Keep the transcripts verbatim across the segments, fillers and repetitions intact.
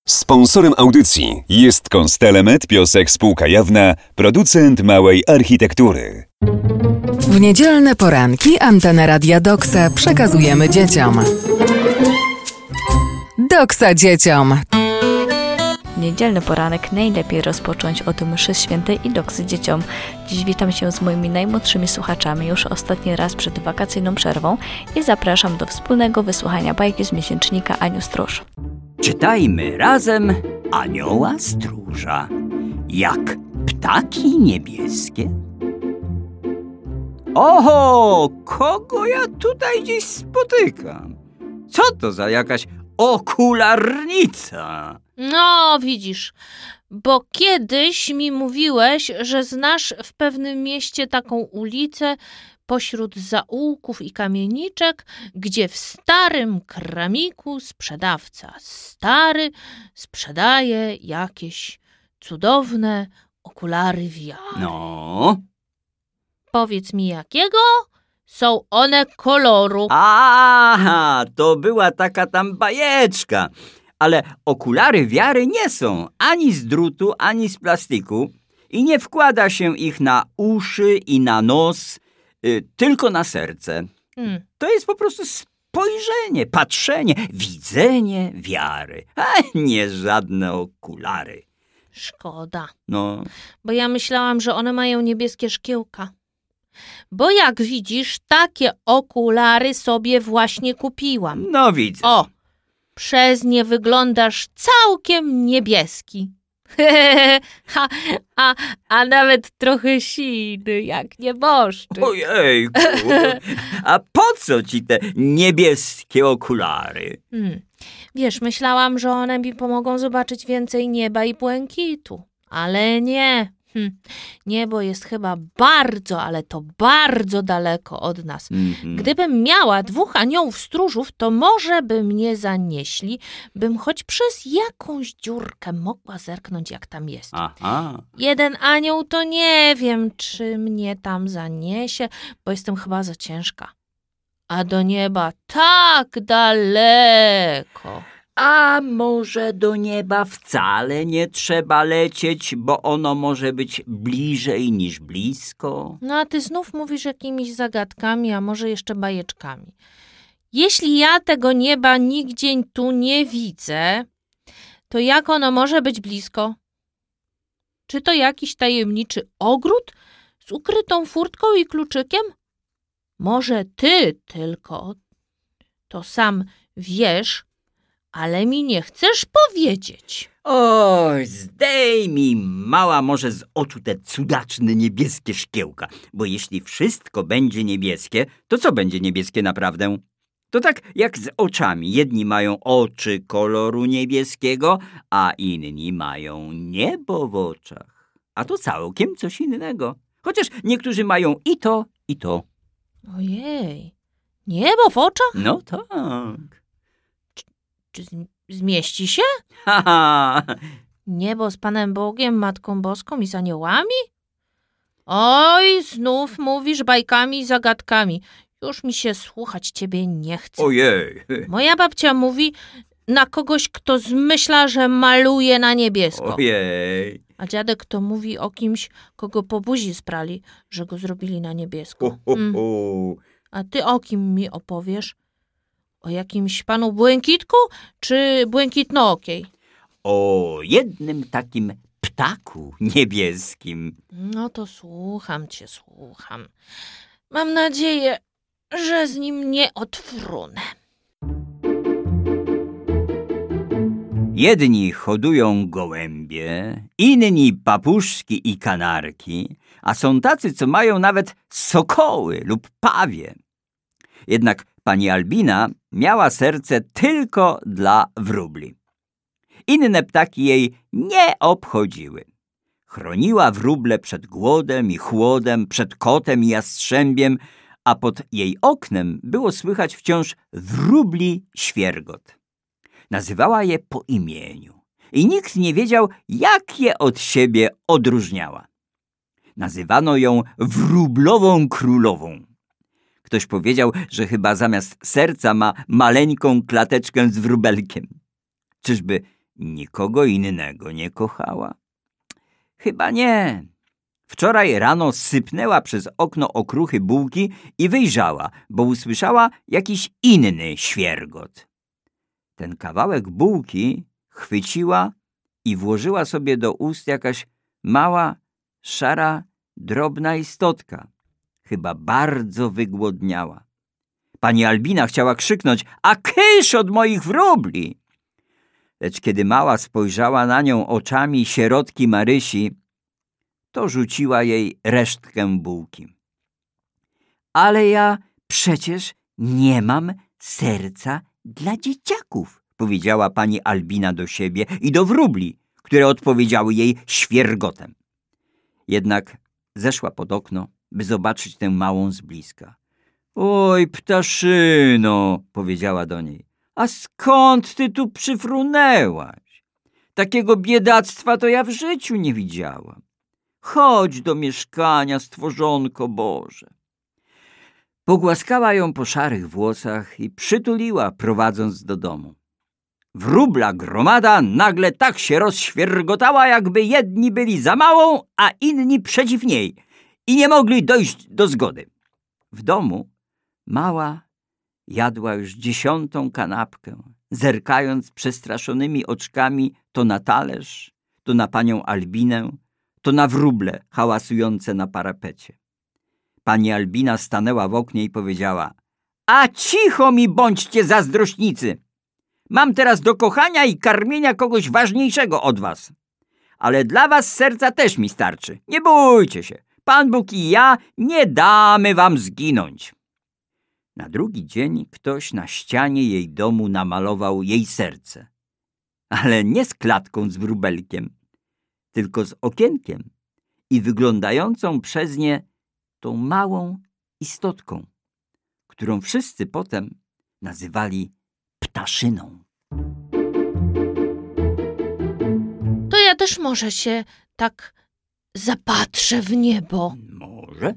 Sponsorem audycji jest Constellemet Piosek Spółka Jawna, producent małej architektury. W niedzielne poranki antenę Radia Doksa przekazujemy dzieciom. Doksa dzieciom! Niedzielny poranek najlepiej rozpocząć od mszy świętej i doksy dzieciom. Dziś witam się z moimi najmłodszymi słuchaczami już ostatni raz przed wakacyjną przerwą i zapraszam do wspólnego wysłuchania bajki z miesięcznika Aniu Stróż. Czytajmy razem Anioła Stróża, jak ptaki niebieskie. Oho, kogo ja tutaj gdzieś spotykam? Co to za jakaś okularnica? No, widzisz, bo kiedyś mi mówiłeś, że znasz w pewnym mieście taką ulicę pośród zaułków i kamieniczek, gdzie w starym kramiku sprzedawca stary sprzedaje jakieś cudowne okulary V R. No. Powiedz mi jakiego? Są one koloru. Aha, to była taka tam bajeczka. Ale okulary wiary nie są ani z drutu, ani z plastiku i nie wkłada się ich na uszy i na nos, y, tylko na serce. Hmm. To jest po prostu spojrzenie, patrzenie, widzenie wiary, a nie żadne okulary. Szkoda, No, bo ja myślałam, że one mają niebieskie szkiełka. Bo jak widzisz, takie okulary sobie właśnie kupiłam. no widzę. O! Przez nie wyglądasz całkiem niebieski. a, a, a nawet trochę siny, jak nieboszczyk. Ojejku, a po co ci te niebieskie okulary? Hmm. Wiesz, myślałam, że one mi pomogą zobaczyć więcej nieba i błękitu. Ale nie. Hm. Niebo jest chyba bardzo, ale to bardzo daleko od nas. Mm-hmm. Gdybym miała dwóch aniołów stróżów, to może by mnie zanieśli, bym choć przez jakąś dziurkę mogła zerknąć, jak tam jest. Aha. Jeden anioł to nie wiem, czy mnie tam zaniesie, bo jestem chyba za ciężka. A do nieba tak daleko. A może do nieba wcale nie trzeba lecieć, bo ono może być bliżej niż blisko? No a ty znów mówisz jakimiś zagadkami, a może jeszcze bajeczkami. Jeśli ja tego nieba nigdzie tu nie widzę, to jak ono może być blisko? Czy to jakiś tajemniczy ogród z ukrytą furtką i kluczykiem? Może ty tylko to sam wiesz, ale mi nie chcesz powiedzieć. Oj, zdejmij, mała, może z oczu te cudaczne niebieskie szkiełka, bo jeśli wszystko będzie niebieskie, to co będzie niebieskie naprawdę? To tak jak z oczami. Jedni mają oczy koloru niebieskiego, a inni mają niebo w oczach. A to całkiem coś innego. Chociaż niektórzy mają i to, i to. Ojej, niebo w oczach? No tak. Czy z- zmieści się? Haha. Niebo z Panem Bogiem, Matką Boską i z aniołami? Oj, znów mówisz bajkami i zagadkami. Już mi się słuchać ciebie nie chce. Ojej. Moja babcia mówi na kogoś, kto zmyśla, że maluje na niebiesko. Ojej. A dziadek to mówi o kimś, kogo po buzi sprali, że go zrobili na niebiesko. Ho, ho, Mm. ho. A ty o kim mi opowiesz? O jakimś panu Błękitku czy Błękitnookiej? O jednym takim ptaku niebieskim. No to słucham cię, słucham. Mam nadzieję, że z nim nie odfrunę. Jedni hodują gołębie, inni papuszki i kanarki, a są tacy, co mają nawet sokoły lub pawie. Jednak pani Albina miała serce tylko dla wróbli. Inne ptaki jej nie obchodziły. Chroniła wróble przed głodem i chłodem, przed kotem i jastrzębiem, a pod jej oknem było słychać wciąż wróbli świergot. Nazywała je po imieniu i nikt nie wiedział, jak je od siebie odróżniała. Nazywano ją wróblową królową. Ktoś powiedział, że chyba zamiast serca ma maleńką klateczkę z wróbelkiem. Czyżby nikogo innego nie kochała? Chyba nie. Wczoraj rano sypnęła przez okno okruchy bułki i wyjrzała, bo usłyszała jakiś inny świergot. Ten kawałek bułki chwyciła i włożyła sobie do ust jakaś mała, szara, drobna istotka. Chyba bardzo wygłodniała. Pani Albina chciała krzyknąć: a kysz od moich wróbli! Lecz kiedy mała spojrzała na nią oczami sierotki Marysi, to rzuciła jej resztkę bułki. Ale ja przecież nie mam serca dla dzieciaków, powiedziała pani Albina do siebie i do wróbli, które odpowiedziały jej świergotem. Jednak zeszła pod okno, by zobaczyć tę małą z bliska. Oj, ptaszyno, powiedziała do niej, a skąd ty tu przyfrunęłaś? Takiego biedactwa to ja w życiu nie widziałam. Chodź do mieszkania, stworzonko Boże. Pogłaskała ją po szarych włosach i przytuliła, prowadząc do domu. Wróbla gromada nagle tak się rozświergotała, jakby jedni byli za małą, a inni przeciw niej i nie mogli dojść do zgody. W domu mała jadła już dziesiątą kanapkę, zerkając przestraszonymi oczkami to na talerz, to na panią Albinę, to na wróble hałasujące na parapecie. Pani Albina stanęła w oknie i powiedziała: a cicho mi bądźcie, zazdrośnicy! Mam teraz do kochania i karmienia kogoś ważniejszego od was. Ale dla was serca też mi starczy. Nie bójcie się. Pan Bóg i ja nie damy wam zginąć. Na drugi dzień ktoś na ścianie jej domu namalował jej serce. Ale nie z klatką z wróbelkiem, tylko z okienkiem i wyglądającą przez nie tą małą istotką, którą wszyscy potem nazywali ptaszyną. To ja też może się tak zapatrzę w niebo. Może?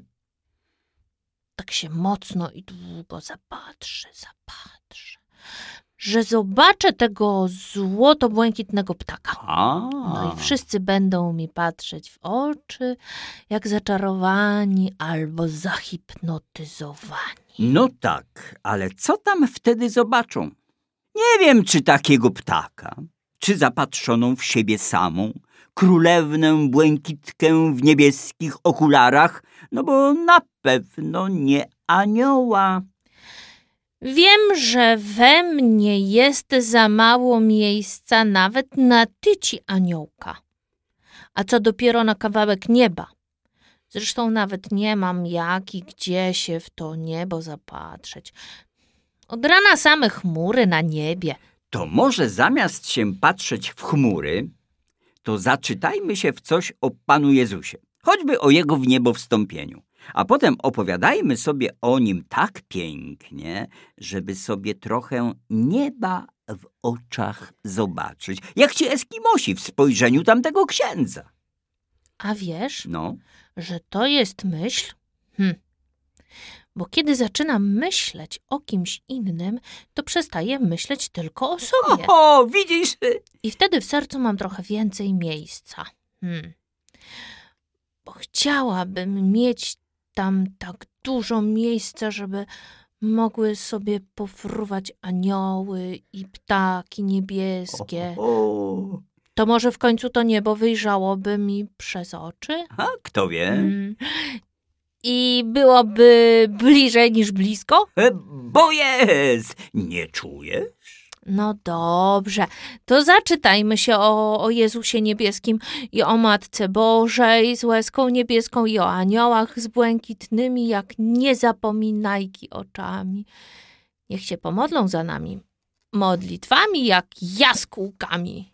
Tak się mocno i długo zapatrzę, zapatrzę, że zobaczę tego złoto-błękitnego ptaka. A. No i wszyscy będą mi patrzeć w oczy, jak zaczarowani albo zahipnotyzowani. No tak, ale co tam wtedy zobaczą? Nie wiem, czy takiego ptaka, czy zapatrzoną w siebie samą, królewnę błękitkę w niebieskich okularach, no bo na pewno nie anioła. Wiem, że we mnie jest za mało miejsca nawet na tyci aniołka, a co dopiero na kawałek nieba. Zresztą nawet nie mam jak i gdzie się w to niebo zapatrzeć. Od rana same chmury na niebie. To może zamiast się patrzeć w chmury, to zaczytajmy się w coś o Panu Jezusie, choćby o Jego w niebo wstąpieniu. A potem opowiadajmy sobie o Nim tak pięknie, żeby sobie trochę nieba w oczach zobaczyć, jak ci Eskimosi w spojrzeniu tamtego księdza. A wiesz, No, że to jest myśl? Hm. Bo kiedy zaczynam myśleć o kimś innym, to przestaję myśleć tylko o sobie. o, widzisz? I wtedy w sercu mam trochę więcej miejsca. Hmm. Bo chciałabym mieć tam tak dużo miejsca, żeby mogły sobie pofruwać anioły i ptaki niebieskie. O, To może w końcu to niebo wyjrzałoby mi przez oczy? a kto wie? Hmm. I byłoby bliżej niż blisko? E, Bo jest, nie czujesz? No dobrze, to zaczytajmy się o, o Jezusie Niebieskim i o Matce Bożej z łezką niebieską i o aniołach z błękitnymi jak niezapominajki oczami. Niech się pomodlą za nami modlitwami jak jaskółkami.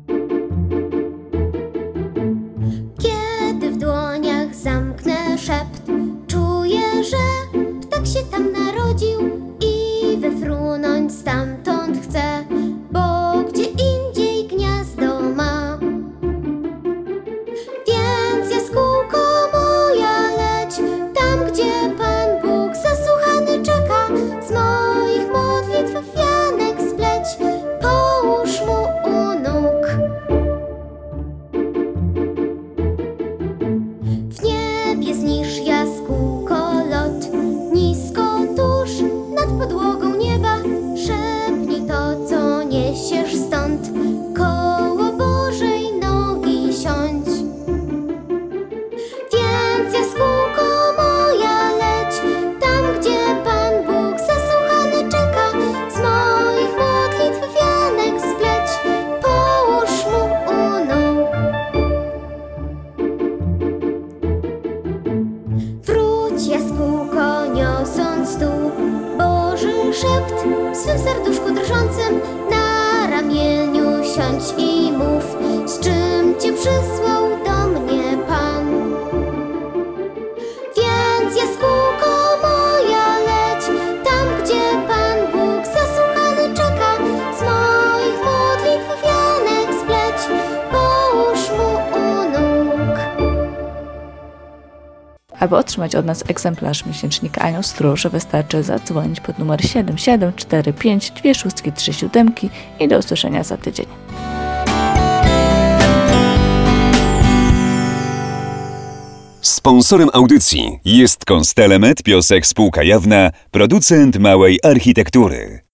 Kiedy w dłoniach zamknę szept, czuję, że ptak się tam narodził i wyfrunąć stamtąd chcę, bo gdzie indziej gniazdo ma. Więc jaskółko moja leć, tam gdzie Pan Bóg zasłuchany czeka, z moich modlitw wianek spleć, połóż mu u nóg mów, z czym cię przysłał do mnie Pan. Więc jaskółko moja, leć tam, gdzie Pan Bóg zasłuchany czeka. Z moich modlitw wianek spleć, połóż mu u nóg. Aby otrzymać od nas egzemplarz miesięcznika Anioł Stróż, wystarczy zadzwonić pod numer siedem siedem cztery pięć dwie szóstki trzy siódemki i do usłyszenia za tydzień. Sponsorem audycji jest Constellemet Piosek Spółka Jawna, producent małej architektury.